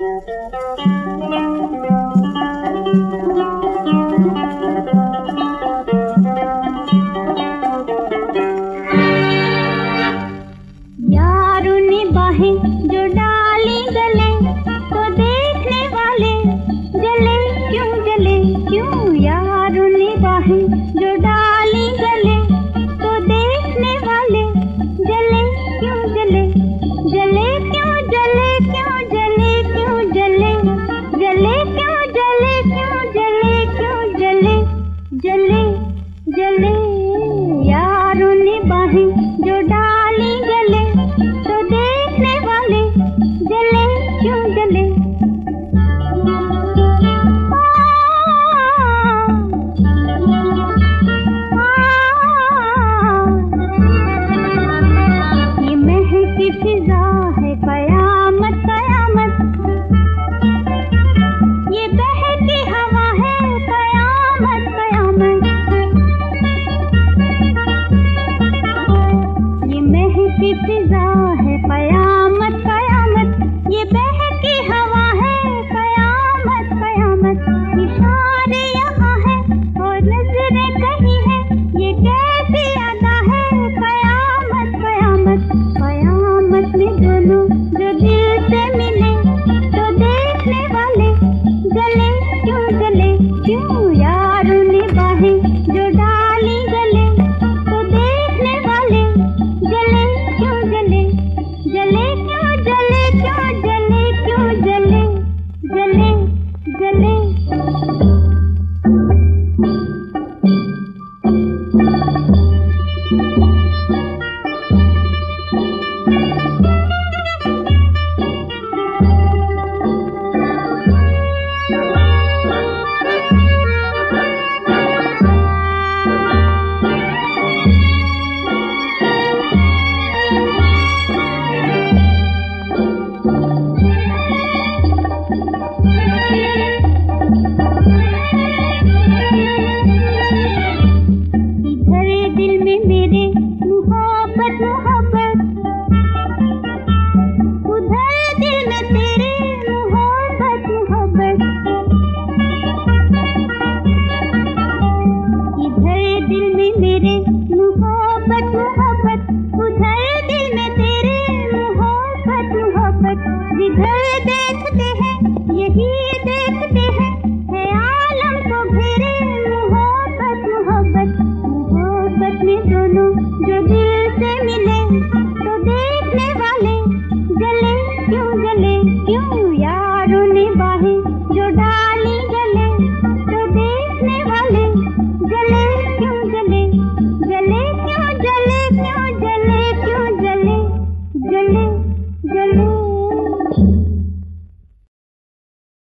यारों ने बाहें जो डाली गले तो देखने वाले जले क्यों यारों ने बाहें जो डाली गले तो देखने वाले जले क्यों जले जले क्यों जले क्यों जले क्यों जले जले क्यों जले क्यों जले क्यों जले जले जले यारों ने बाहें जो डाली गले तो देखने वाले जले क्यों जले ये महकी फिजा है कयामत कयामत, ये बहती हवा है कयामत कयामत, ये महकी फिजा है कयामत कयामत, ये बहती हवा है कयामत कयामत। इशारे यहाँ है और नजरें कहीं है, ये कैसी अदा है कयामत कयामत। कयामत में दोनों जो दिल से मिले तो देखने वाले जले क्यों यारों ने बाहें जो डाली गले तो देखने वाले जले क्यों जले जले क्यों जले क्यों जले क्यों जले जले जले जिधर देखते हैं यही देखते हैं, है आलम को घेरे मोहब्बत मोहब्बत। मोहब्बत में दोनों जो दिल से मिले तो देखने वाले जले क्यों